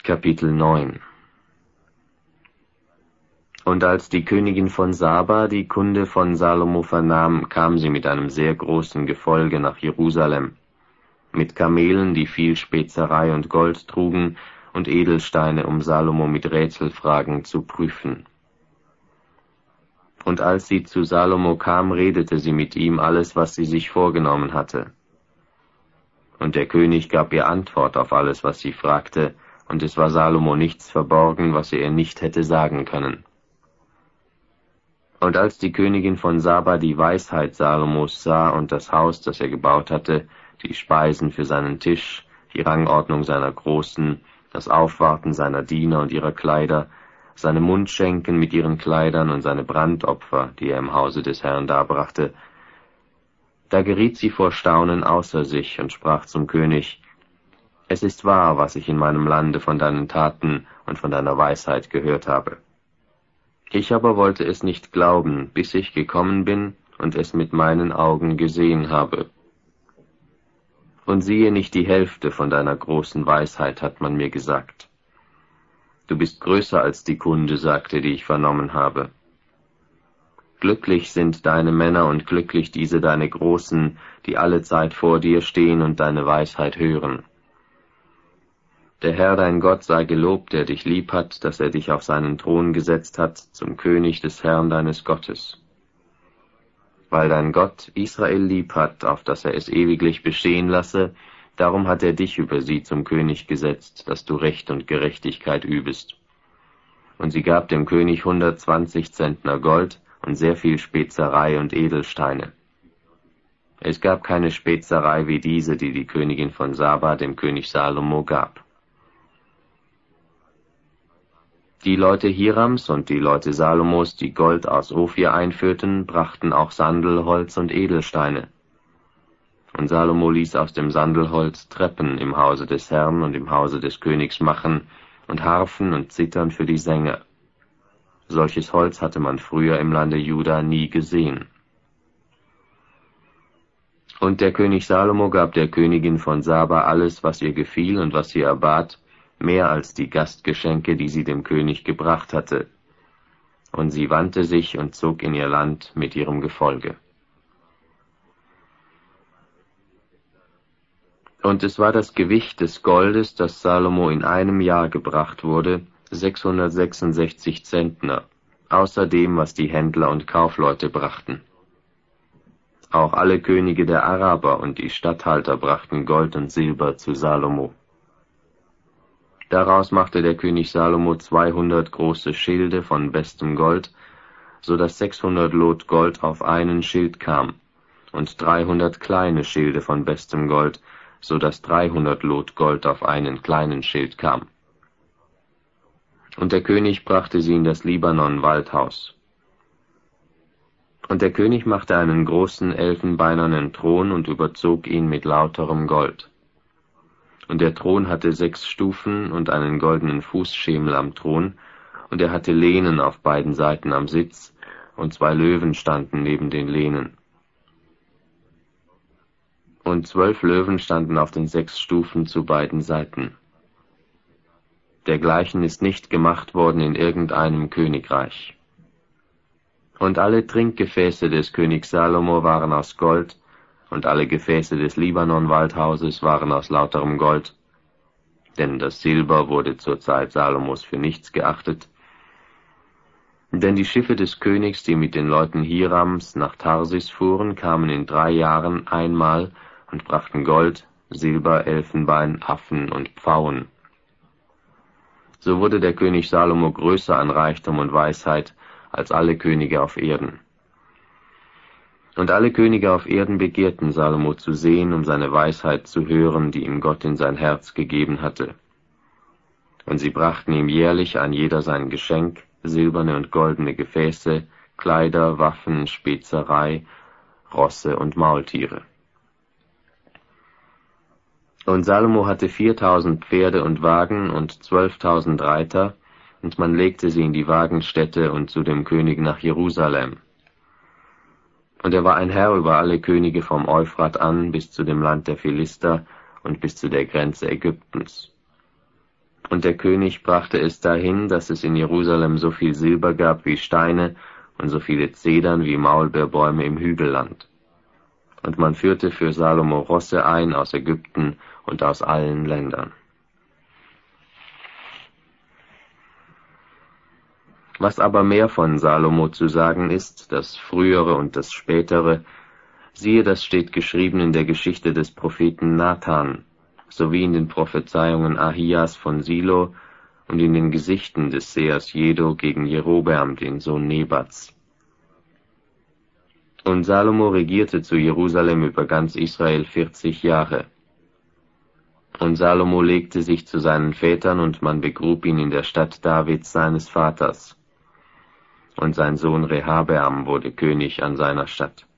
Kapitel 9. Und als die Königin von Saba die Kunde von Salomo vernahm, kam sie mit einem sehr großen Gefolge nach Jerusalem, mit Kamelen, die viel Spezerei und Gold trugen, und Edelsteine, um Salomo mit Rätselfragen zu prüfen. Und als sie zu Salomo kam, redete sie mit ihm alles, was sie sich vorgenommen hatte. Und der König gab ihr Antwort auf alles, was sie fragte, und es war Salomo nichts verborgen, was er ihr nicht hätte sagen können. Und als die Königin von Saba die Weisheit Salomos sah und das Haus, das er gebaut hatte, die Speisen für seinen Tisch, die Rangordnung seiner Großen, das Aufwarten seiner Diener und ihrer Kleider, seine Mundschenken mit ihren Kleidern und seine Brandopfer, die er im Hause des Herrn darbrachte, da geriet sie vor Staunen außer sich und sprach zum König: Es ist wahr, was ich in meinem Lande von deinen Taten und von deiner Weisheit gehört habe. Ich aber wollte es nicht glauben, bis ich gekommen bin und es mit meinen Augen gesehen habe. Und siehe, nicht die Hälfte von deiner großen Weisheit hat man mir gesagt. Du bist größer als die Kunde sagte, die ich vernommen habe. Glücklich sind deine Männer und glücklich diese deine Großen, die alle Zeit vor dir stehen und deine Weisheit hören. Der Herr dein Gott sei gelobt, der dich lieb hat, dass er dich auf seinen Thron gesetzt hat, zum König des Herrn deines Gottes. Weil dein Gott Israel lieb hat, auf dass er es ewiglich bestehen lasse, darum hat er dich über sie zum König gesetzt, dass du Recht und Gerechtigkeit übest. Und sie gab dem König 120 Zentner Gold und sehr viel Spezerei und Edelsteine. Es gab keine Spezerei wie diese, die die Königin von Saba dem König Salomo gab. Die Leute Hirams und die Leute Salomos, die Gold aus Ophir einführten, brachten auch Sandelholz und Edelsteine. Und Salomo ließ aus dem Sandelholz Treppen im Hause des Herrn und im Hause des Königs machen und Harfen und Zithern für die Sänger. Solches Holz hatte man früher im Lande Juda nie gesehen. Und der König Salomo gab der Königin von Saba alles, was ihr gefiel und was sie erbat, mehr als die Gastgeschenke, die sie dem König gebracht hatte. Und sie wandte sich und zog in ihr Land mit ihrem Gefolge. Und es war das Gewicht des Goldes, das Salomo in einem Jahr gebracht wurde, 666 Zentner, außer dem, was die Händler und Kaufleute brachten. Auch alle Könige der Araber und die Statthalter brachten Gold und Silber zu Salomo. Daraus machte der König Salomo 200 große Schilde von bestem Gold, so dass 600 Lot Gold auf einen Schild kam, und 300 kleine Schilde von bestem Gold, so dass 300 Lot Gold auf einen kleinen Schild kam. Und der König brachte sie in das Libanon-Waldhaus. Und der König machte einen großen elfenbeinernen Thron und überzog ihn mit lauterem Gold. Und der Thron hatte 6 Stufen und einen goldenen Fußschemel am Thron, und er hatte Lehnen auf beiden Seiten am Sitz, und 2 Löwen standen neben den Lehnen. Und 12 Löwen standen auf den 6 Stufen zu beiden Seiten. Dergleichen ist nicht gemacht worden in irgendeinem Königreich. Und alle Trinkgefäße des Königs Salomo waren aus Gold, und alle Gefäße des Libanon-Waldhauses waren aus lauterem Gold, denn das Silber wurde zur Zeit Salomos für nichts geachtet. Denn die Schiffe des Königs, die mit den Leuten Hirams nach Tarsis fuhren, kamen in 3 Jahren einmal und brachten Gold, Silber, Elfenbein, Affen und Pfauen. So wurde der König Salomo größer an Reichtum und Weisheit als alle Könige auf Erden. Und alle Könige auf Erden begehrten Salomo zu sehen, um seine Weisheit zu hören, die ihm Gott in sein Herz gegeben hatte. Und sie brachten ihm jährlich ein jeder sein Geschenk, silberne und goldene Gefäße, Kleider, Waffen, Spezerei, Rosse und Maultiere. Und Salomo hatte 4000 Pferde und Wagen und 12.000 Reiter, und man legte sie in die Wagenstätte und zu dem König nach Jerusalem. Und er war ein Herr über alle Könige vom Euphrat an bis zu dem Land der Philister und bis zu der Grenze Ägyptens. Und der König brachte es dahin, dass es in Jerusalem so viel Silber gab wie Steine und so viele Zedern wie Maulbeerbäume im Hügelland. Und man führte für Salomo Rosse ein aus Ägypten und aus allen Ländern. Was aber mehr von Salomo zu sagen ist, das Frühere und das Spätere, siehe, das steht geschrieben in der Geschichte des Propheten Nathan, sowie in den Prophezeiungen Ahias von Silo und in den Gesichten des Sehers Jedo gegen Jerobeam, den Sohn Nebats. Und Salomo regierte zu Jerusalem über ganz Israel 40 Jahre. Und Salomo legte sich zu seinen Vätern, und man begrub ihn in der Stadt Davids seines Vaters. Und sein Sohn Rehabeam wurde König an seiner Stadt.